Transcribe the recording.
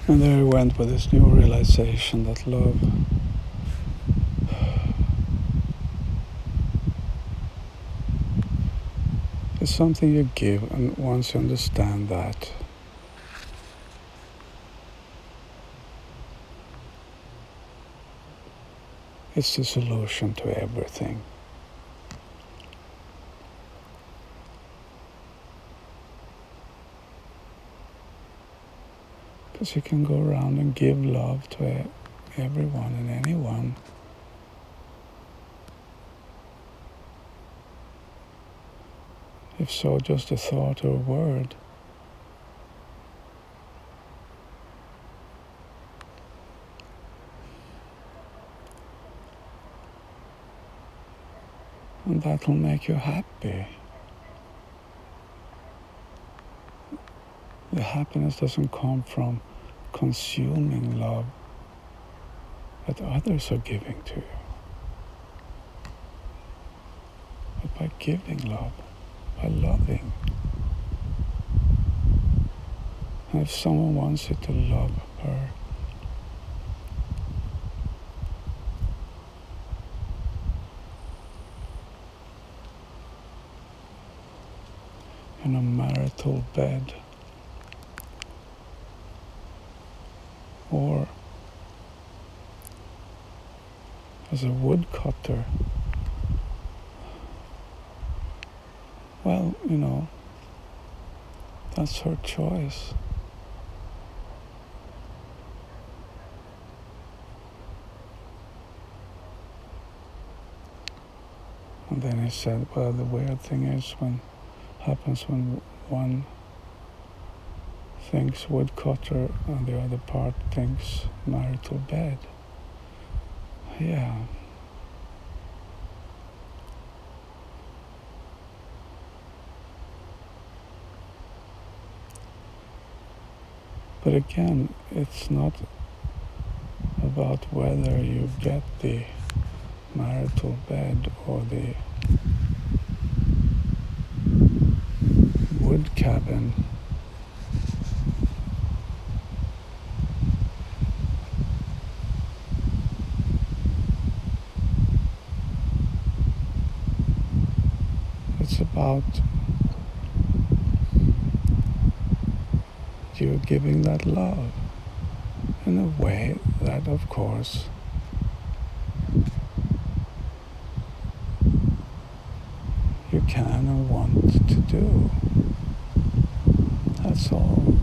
And there I went with this new realization that love is something you give, and once you understand that, it's the solution to everything. Because you can go around and give love to everyone and anyone. If so, just a thought or a word. And that will make you happy. The happiness doesn't come from consuming love that others are giving to you, but by giving love, by loving. And if someone wants you to love her, in a marital bed, or as a woodcutter, well, that's her choice. And then he said, well, the weird thing is happens when one thinks woodcutter and the other part thinks marital bed. Yeah. But again, it's not about whether you get the marital bed or the wood cabin. It's about you giving that love in a way that, of course, you can and want to do. That's all.